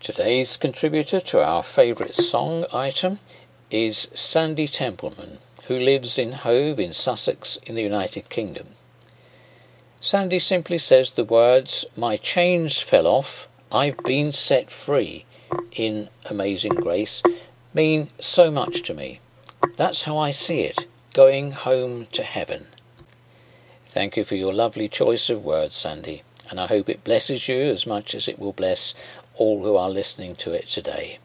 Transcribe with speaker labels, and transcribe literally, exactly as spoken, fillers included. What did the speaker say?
Speaker 1: Today's contributor to our favourite song item is Sandy Templeman, who lives in Hove in Sussex in the United Kingdom. Sandy simply says the words, "My chains fell off, I've been set free," in Amazing Grace, mean so much to me. That's how I see it, going home to heaven. Thank you for your lovely choice of words, Sandy, and I hope it blesses you as much as it will bless all who are listening to it today.